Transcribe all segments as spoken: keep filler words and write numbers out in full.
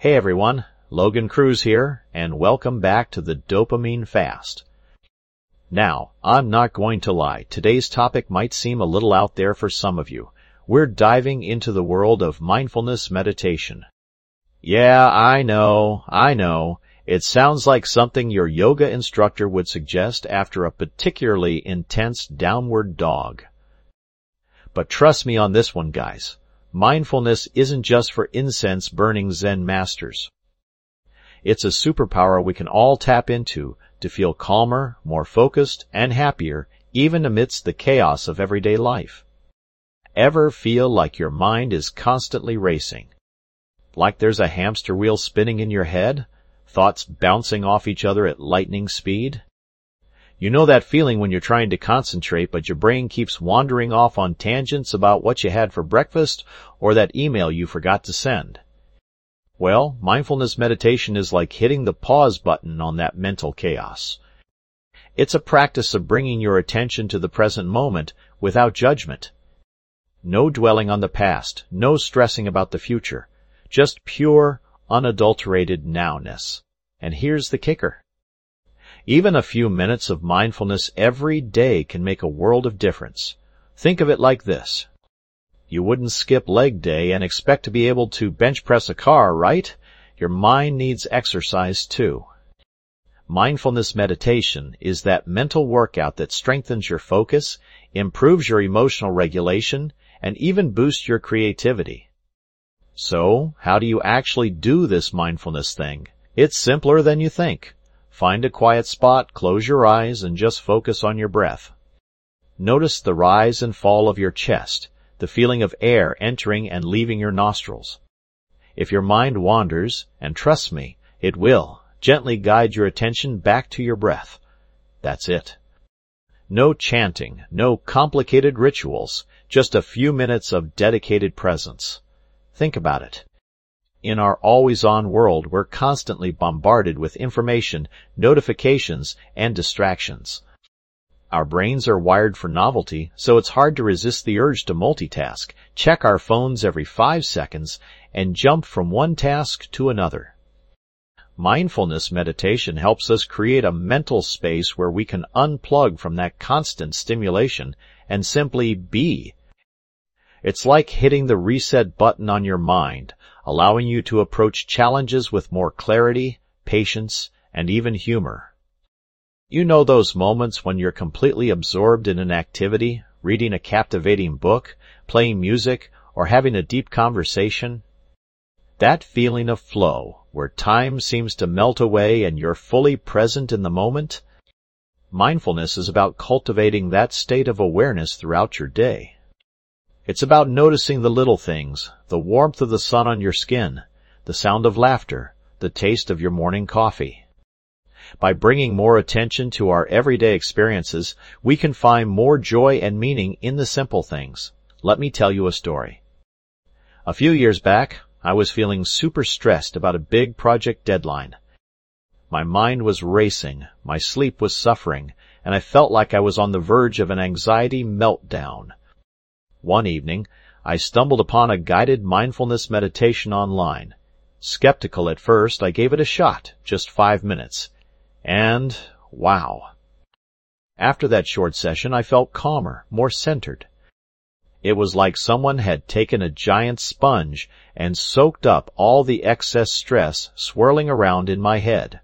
Hey everyone, Logan Cruz here, and welcome back to the Dopamine Fast. Now, I'm not going to lie, today's topic might seem a little out there for some of you. We're diving into the world of mindfulness meditation. Yeah, I know, I know. It sounds like something your yoga instructor would suggest after a particularly intense downward dog. But trust me on this one, guys. Mindfulness isn't just for incense-burning Zen masters. It's a superpower we can all tap into to feel calmer, more focused, and happier, even amidst the chaos of everyday life. Ever feel like your mind is constantly racing? Like there's a hamster wheel spinning in your head, thoughts bouncing off each other at lightning speed? You know that feeling when you're trying to concentrate, but your brain keeps wandering off on tangents about what you had for breakfast or that email you forgot to send. Well, mindfulness meditation is like hitting the pause button on that mental chaos. It's a practice of bringing your attention to the present moment without judgment. No dwelling on the past, no stressing about the future, just pure, unadulterated nowness. And here's the kicker. Even a few minutes of mindfulness every day can make a world of difference. Think of it like this. You wouldn't skip leg day and expect to be able to bench press a car, right? Your mind needs exercise too. Mindfulness meditation is that mental workout that strengthens your focus, improves your emotional regulation, and even boosts your creativity. So, how do you actually do this mindfulness thing? It's simpler than you think. Find a quiet spot, close your eyes, and just focus on your breath. Notice the rise and fall of your chest, the feeling of air entering and leaving your nostrils. If your mind wanders, and trust me, it will, gently guide your attention back to your breath. That's it. No chanting, no complicated rituals, just a few minutes of dedicated presence. Think about it. In our always-on world, we're constantly bombarded with information, notifications, and distractions. Our brains are wired for novelty, so it's hard to resist the urge to multitask, check our phones every five seconds, and jump from one task to another. Mindfulness meditation helps us create a mental space where we can unplug from that constant stimulation and simply be. It's like hitting the reset button on your mind, allowing you to approach challenges with more clarity, patience, and even humor. You know those moments when you're completely absorbed in an activity, reading a captivating book, playing music, or having a deep conversation? That feeling of flow, where time seems to melt away and you're fully present in the moment? Mindfulness is about cultivating that state of awareness throughout your day. It's about noticing the little things, the warmth of the sun on your skin, the sound of laughter, the taste of your morning coffee. By bringing more attention to our everyday experiences, we can find more joy and meaning in the simple things. Let me tell you a story. A few years back, I was feeling super stressed about a big project deadline. My mind was racing, my sleep was suffering, and I felt like I was on the verge of an anxiety meltdown. One evening, I stumbled upon a guided mindfulness meditation online. Skeptical at first, I gave it a shot, just five minutes. And, wow. After that short session, I felt calmer, more centered. It was like someone had taken a giant sponge and soaked up all the excess stress swirling around in my head.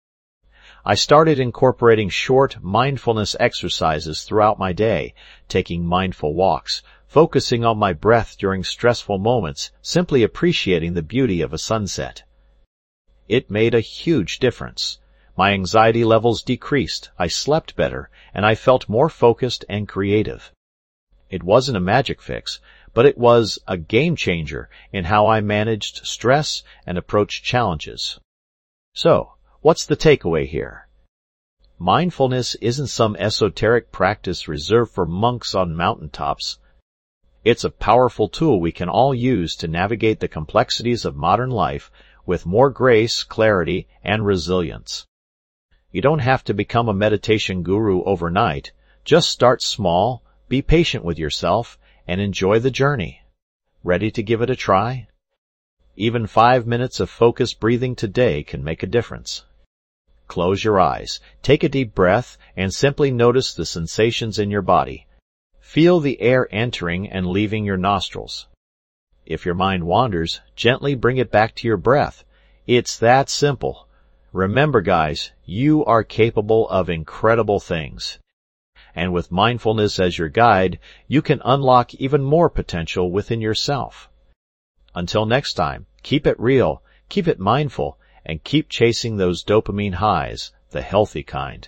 I started incorporating short mindfulness exercises throughout my day, taking mindful walks, focusing on my breath during stressful moments, simply appreciating the beauty of a sunset. It made a huge difference. My anxiety levels decreased, I slept better, and I felt more focused and creative. It wasn't a magic fix, but it was a game changer in how I managed stress and approached challenges. So, what's the takeaway here? Mindfulness isn't some esoteric practice reserved for monks on mountaintops. It's a powerful tool we can all use to navigate the complexities of modern life with more grace, clarity, and resilience. You don't have to become a meditation guru overnight. Just start small, be patient with yourself, and enjoy the journey. Ready to give it a try? Even five minutes of focused breathing today can make a difference. Close your eyes, take a deep breath, and simply notice the sensations in your body. Feel the air entering and leaving your nostrils. If your mind wanders, gently bring it back to your breath. It's that simple. Remember, guys, you are capable of incredible things. And with mindfulness as your guide, you can unlock even more potential within yourself. Until next time, keep it real, keep it mindful, and keep chasing those dopamine highs, the healthy kind.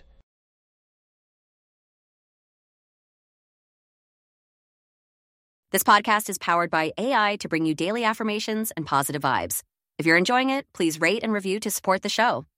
This podcast is powered by A I to bring you daily affirmations and positive vibes. If you're enjoying it, please rate and review to support the show.